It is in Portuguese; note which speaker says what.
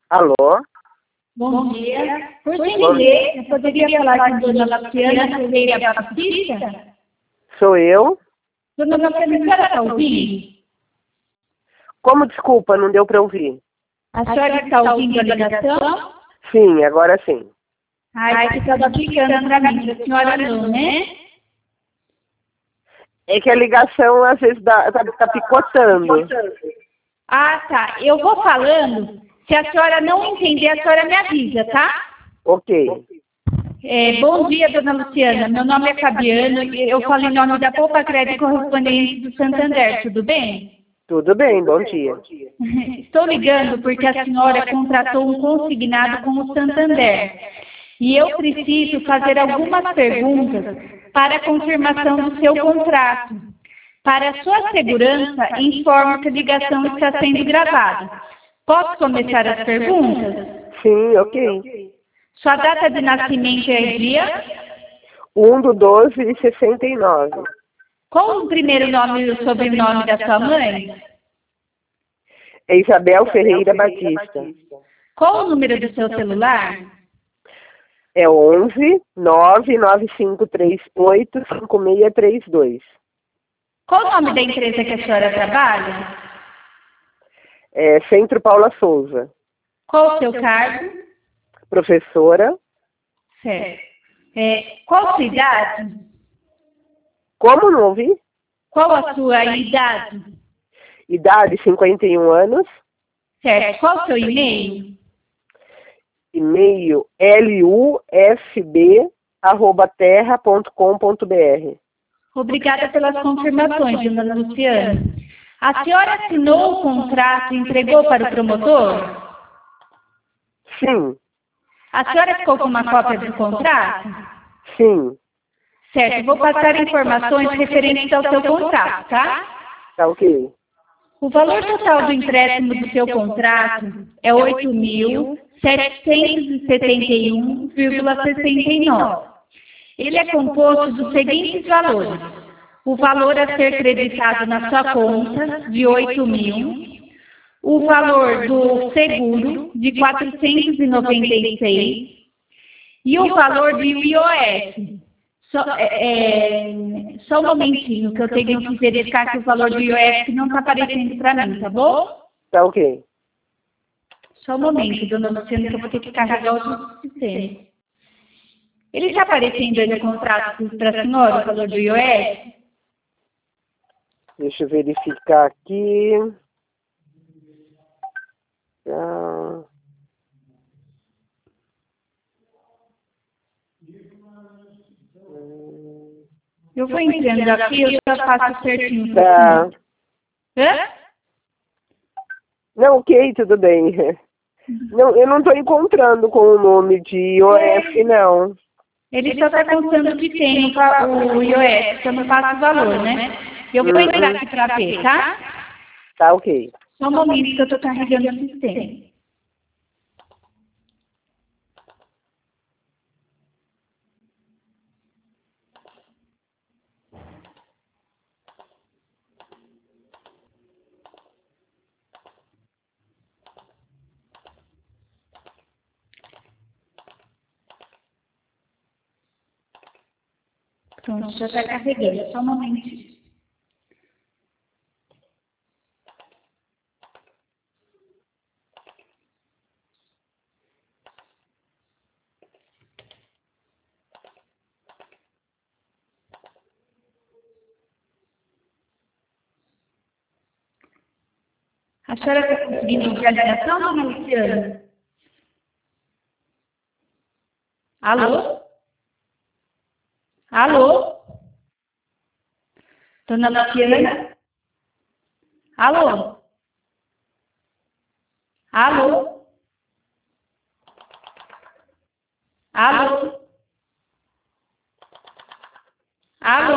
Speaker 1: Alô?
Speaker 2: Bom dia. Por gentileza, eu poderia falar com a dona Luciana Ferreira Batista?
Speaker 1: Sou eu?
Speaker 2: Dona Luciana, a senhora está ouvindo?
Speaker 1: Como, desculpa, não deu para ouvir?
Speaker 2: A senhora está ouvindo a ligação?
Speaker 1: Sim, agora sim.
Speaker 2: Ai, que estava ficando para mim, a senhora não, né?
Speaker 1: É que a ligação às vezes tá picotando.
Speaker 2: Ah, tá. Eu vou falando. Se a senhora não entender, a senhora me avisa, tá?
Speaker 1: Ok.
Speaker 2: Bom dia, dona Luciana. Meu nome é Fabiano e eu falo em nome da Poupa Crédito Correspondente do Santander, tudo bem?
Speaker 1: Tudo bem, bom dia.
Speaker 2: Estou ligando porque a senhora contratou um consignado com o Santander. E eu preciso fazer algumas perguntas para a confirmação do seu contrato. Para a sua segurança, informo que a ligação está sendo gravada. Posso começar as perguntas?
Speaker 1: Sim, ok.
Speaker 2: Sua data de nascimento é dia?
Speaker 1: 1/12/69.
Speaker 2: Qual o primeiro nome e o sobrenome da sua mãe?
Speaker 1: É Isabel Ferreira Batista.
Speaker 2: Qual o número do seu celular?
Speaker 1: É 11-99538-5632.
Speaker 2: Qual o nome da empresa que a senhora trabalha?
Speaker 1: É Centro Paula Souza.
Speaker 2: Qual o seu cargo?
Speaker 1: Professora.
Speaker 2: Certo. Qual a sua idade?
Speaker 1: Como, não ouvi?
Speaker 2: Qual a sua idade?
Speaker 1: Idade 51 anos.
Speaker 2: Certo. Qual o seu e-mail?
Speaker 1: E-mail lufb@terra.com.br.
Speaker 2: Obrigada pelas confirmações, dona Luciana. A senhora assinou o contrato e entregou para o promotor?
Speaker 1: Sim,
Speaker 2: A senhora ficou com uma cópia do contrato?
Speaker 1: sim.
Speaker 2: Certo. Vou passar informações referentes ao seu contrato, tá?
Speaker 1: Tá ok.
Speaker 2: O valor total do empréstimo do seu contrato é R$ 8.771,69. Ele é composto dos seguintes valores: o valor a ser creditado na sua conta, de 8.000, o valor do seguro, de 496, e o valor do IOF. Só um momentinho, que eu tenho que verificar que o valor do IOF não está aparecendo para mim, tá bom?
Speaker 1: Tá ok.
Speaker 2: Só um momento, dona Luciana, que eu vou ter que carregar o sistema. Ele está aparecendo aí no contrato para a senhora, o valor do IOF?
Speaker 1: Deixa eu verificar aqui. Ah,
Speaker 2: Eu vou entrando aqui, eu já faço certinho.
Speaker 1: tá.
Speaker 2: Hã?
Speaker 1: Não, ok, tudo bem. Não, eu não estou encontrando com o nome de IOF, não.
Speaker 2: Ele só está contando que tem o IOF, só não passa o valor, né? Eu vou entrar aqui para ver, tá?
Speaker 1: Tá ok.
Speaker 2: Só um momento que eu estou carregando o sistema. Pronto, já está carregando, só um momentinho. A senhora está conseguindo ouvir a ligação, dona Luciana? Alô? Alô? Dona Luciana? Alô? Alô? Alô? Alô?